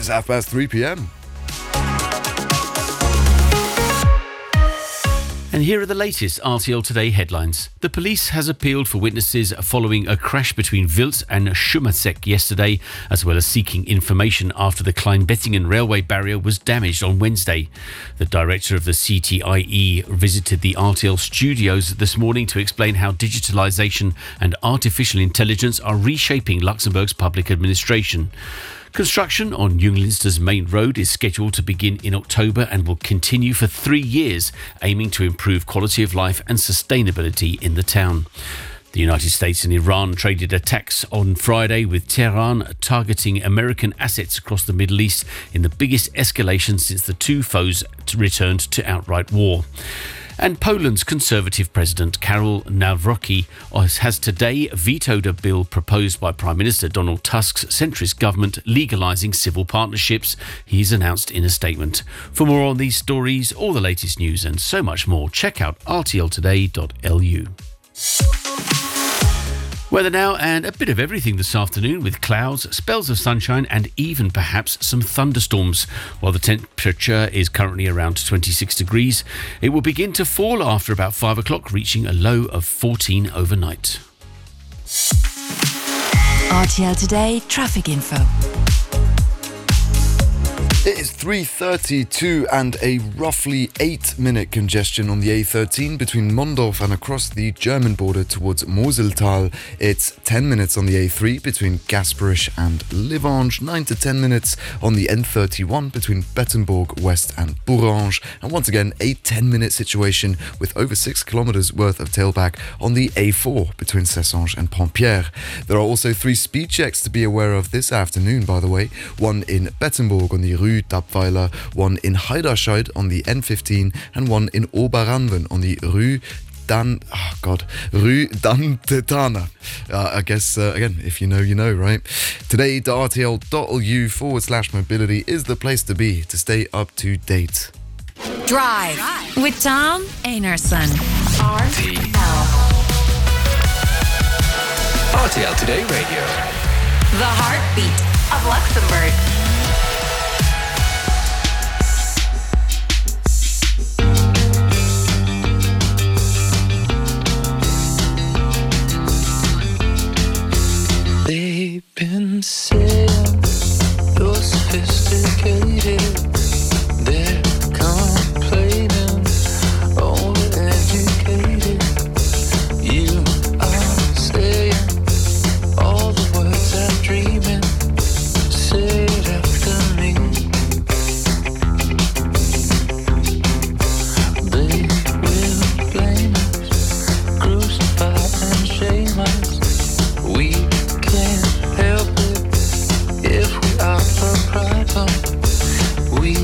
It's 3:30 p.m. And here are the latest RTL Today headlines. The police has appealed for witnesses following a crash between Wild and Schumacek yesterday, as well as seeking information after the Klein-Bettingen railway barrier was damaged on Wednesday. The director of the CTIE visited the RTL studios this morning to explain how digitalisation and artificial intelligence are reshaping Luxembourg's public administration. Construction on Junglinster's main road is scheduled to begin in October and will continue for 3 years, aiming to improve quality of life and sustainability in the town. The United States and Iran traded attacks on Friday, with Tehran targeting American assets across the Middle East in the biggest escalation since the two foes returned to outright war. And Poland's Conservative President Karol Nawrocki has today vetoed a bill proposed by Prime Minister Donald Tusk's centrist government legalising civil partnerships, he's announced in a statement. For more on these stories, all the latest news and so much more, check out rtltoday.lu. Weather now, and a bit of everything this afternoon, with clouds, spells of sunshine and even perhaps some thunderstorms. While the temperature is currently around 26 degrees, it will begin to fall after about 5 o'clock, reaching a low of 14 overnight. RTL Today traffic info. It is 3:32 and a roughly 8-minute congestion on the A13 between Mondorf and across the German border towards Moseltal. It's 10 minutes on the A3 between Gasperisch and Livange, 9 to 10 minutes on the N31 between Bettembourg West and Bourrange, and once again a 10-minute situation with over 6 kilometers worth of tailback on the A4 between Cessange and Pompierre. There are also 3 speed checks to be aware of this afternoon, by the way. One in Bettembourg on the Rue Dapweiler, one in Heiderscheid on the N15, and one in Oberanven on the Rue Danntetana. I guess, again, if you know, you know, right? Today, the RTL.lu/mobility is the place to be to stay up to date. Drive with Tom Einarson. RTL Today Radio. The heartbeat of Luxembourg. They've been saying you're sophisticated. They're complaining, overeducated. You are saying all the words I'm dreaming. Say it after me. They will blame us, crucify and shame us. We can't help it if we are a problem. We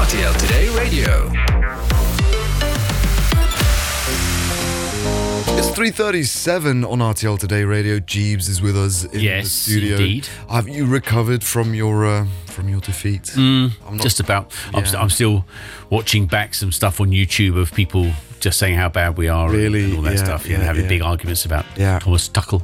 RTL Today Radio. It's 3:37 on RTL Today Radio. Jeeves is with us in the studio. Indeed. Have you recovered from your defeat? Just about. Yeah. I'm still watching back some stuff on YouTube of people just saying how bad we are Really? and all that Yeah, stuff, yeah, having yeah. big arguments about Yeah. Thomas Tuchel.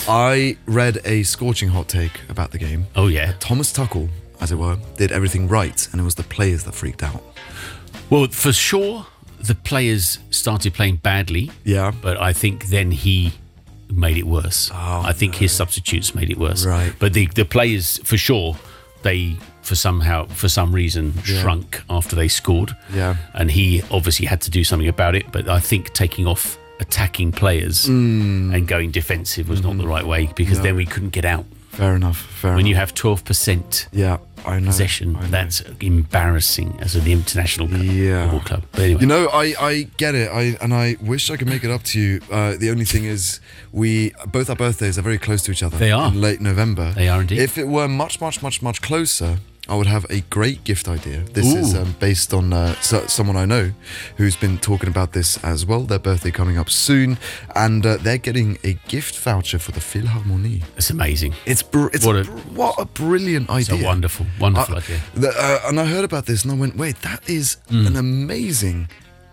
I read a scorching hot take about the game. Oh, yeah. Thomas Tuchel, as it were, did everything right, and it was the players that freaked out. Well, for sure, the players started playing badly. Yeah. But I think then he made it worse. I think his substitutes made it worse. Right. But the players, for sure, they for some reason shrunk after they scored. Yeah. And he obviously had to do something about it. But I think taking off attacking players and going defensive was not the right way, because then we couldn't get out. Fair enough. When you have 12% Yeah, I know. possession, I know. that's embarrassing as an international football club. But anyway. You know, I get it. I wish I could make it up to you. The only thing is, both our birthdays are very close to each other. They are. In late November. They are indeed. If it were much closer, I would have a great gift idea. This is based on someone I know who's been talking about this as well. Their birthday coming up soon, and they're getting a gift voucher for the Philharmonie. It's amazing. What a brilliant idea! It's a wonderful idea. And I heard about this, and I went, "Wait, that is an amazing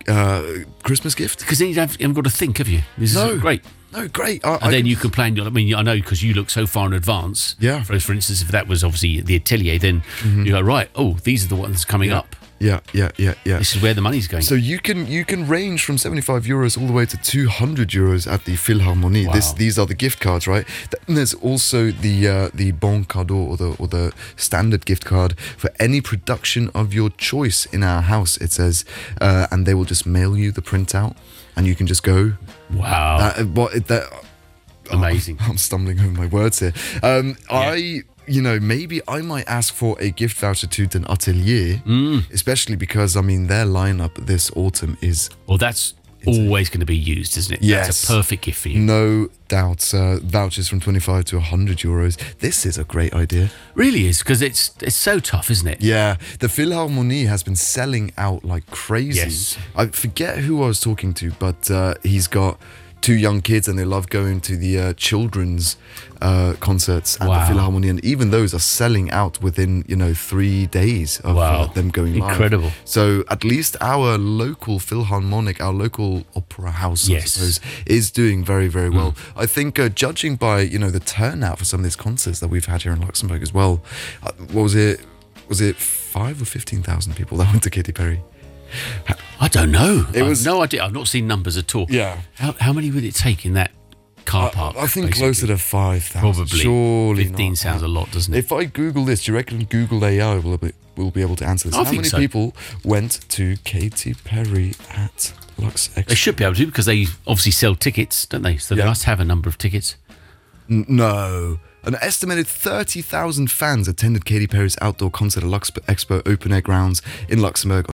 Christmas gift." Because then you haven't got to think, have you? This is great. No, great. And then you can plan. I mean, I know because you look so far in advance. Yeah. For instance, if that was obviously the Atelier, then you go, right, oh, these are the ones coming up. Yeah. This is where the money's going. So you can range from 75 euros all the way to 200 euros at the Philharmonie. Wow. These are the gift cards, right? Then there's also the Bon Cadeau or the standard gift card for any production of your choice in our house. It says, and they will just mail you the printout, and you can just go. Wow. Amazing. I'm stumbling over my words here. Maybe I might ask for a gift voucher to Den Atelier, especially because, I mean, their lineup this autumn is... Well, that's always going to be used, isn't it? Yes. That's a perfect gift for you. No doubt. Vouchers from 25 to 100 euros. This is a great idea. Really is, because it's so tough, isn't it? Yeah. The Philharmonie has been selling out like crazy. Yes. I forget who I was talking to, but he's got 2 young kids, and they love going to the children's concerts at the Philharmonie, and even those are selling out within 3 days of them going live. Incredible. So at least our local Philharmonic, our local opera house, I suppose, is doing very, very well. I think judging by the turnout for some of these concerts that we've had here in Luxembourg as well, what was it 5 or 15,000 people that went to Katy Perry? I don't know. It was no idea. I've not seen numbers at all. Yeah. How many would it take in that car park? I think basically? closer to 5,000. Probably. Surely 15 not. sounds a lot, doesn't it? If I Google this, do you reckon Google AI will be able to answer this? I How think many so. people went to Katy Perry at Lux Expo? They should be able to, because they obviously sell tickets, don't they? So they must have a number of tickets. No. An estimated 30,000 fans attended Katy Perry's outdoor concert at Lux Expo open air grounds in Luxembourg